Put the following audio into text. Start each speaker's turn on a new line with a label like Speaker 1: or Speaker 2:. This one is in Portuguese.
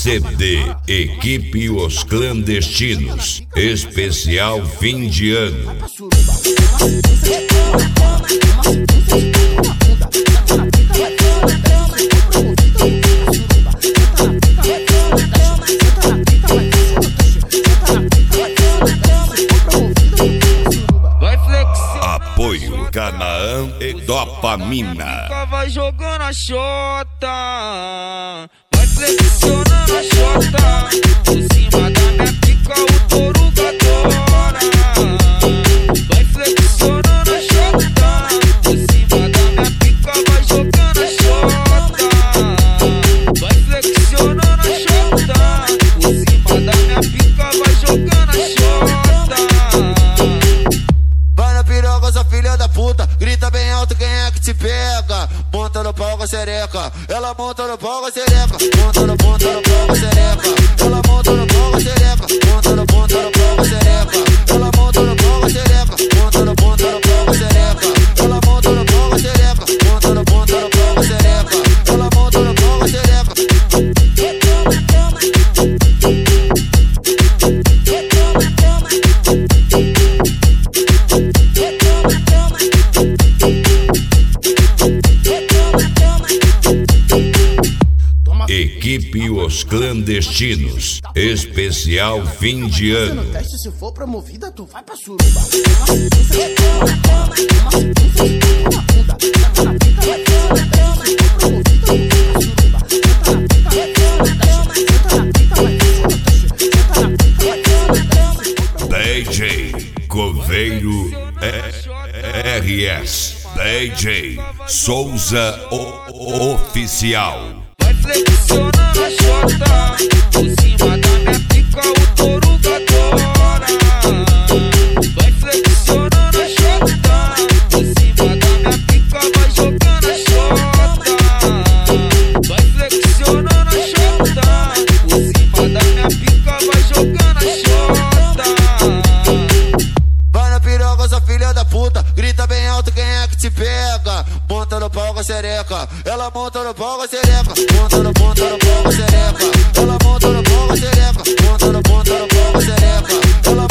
Speaker 1: CD Equipe Os Clandestinos, especial fim de ano. Apoio Canaã e Dopamina.
Speaker 2: Vai jogando a xota, vai flexionando a xota. Por cima da minha pica o touro adora. Vai flexionando a xota, por cima da minha pica vai jogando a xota. Vai flexionando a xota, por cima da minha pica vai jogando a xota.
Speaker 3: Vai na piroga, sua filha da puta, grita bem alto quem é que te pega. Monta no pau com a xereca, ela monta no pau com a xereca. Monta no pau com a xereca, ela monta no pau com a xereca. Monta no pau com a xereca, ela monta no pau com a xereca. Monta no pau com a xereca, ela monta no pau com a xereca. Monta no pau com a xereca, ela monta no pau com a xereca.
Speaker 1: Equipe Os Clandestinos, especial fim de ano.
Speaker 4: No teste, se for promovida, tu vai pra suruba.
Speaker 1: DJ Coveiro RS, DJ Souza Oficial.
Speaker 2: Vai flexionando a xota, por cima da minha pica o touro adora. Vai flexionando a xota, por cima da minha pica vai jogando a xota. Vai flexionando a xota, por cima da minha pica vai jogando a xota.
Speaker 3: Vai na piroga, sua filha da puta, grita bem alto quem é que te pega. Monta no pau com a xereca, ela monta no pau com a xereca. Monta no pau com a xereca, ela monta no pau com a xereca. Monta no pau com a xereca, ela